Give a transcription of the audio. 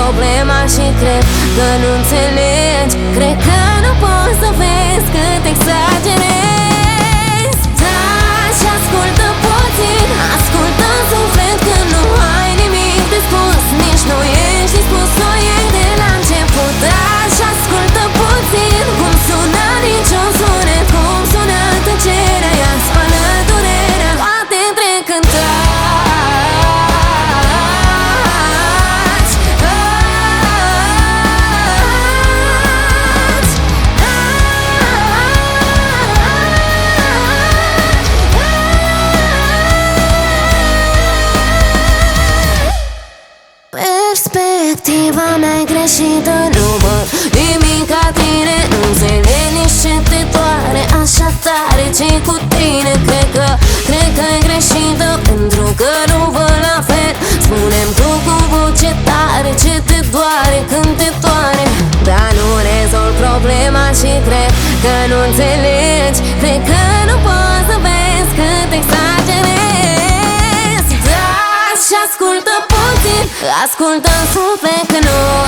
problema și cred că nu înțelegi. Cred că nu poți să vezi cât exagerezi. Taci, ascultă puțin, ascultă în suflet că nu ai nimic de spus. Nici nu ești dispus să o iei de la început. Taci, ascultă puțin, cum sună niciun sunet, cum sună tăcerea, ea spală durerea. Toate trec în perspectiva mea e greșită, nu văd nimic ca tine. Nu înțeleg nici ce te doare așa tare ce-i cu tine. Cred că e greșită pentru că nu văd la fel. Spune-mi tu cu voce tare ce te doare când te doare. Dar nu rezolv problema și cred că nu înțelegi. Cred că nu poți să vezi cât exagerezi. Da, și ascultă puțin, ascultă în suflet că nu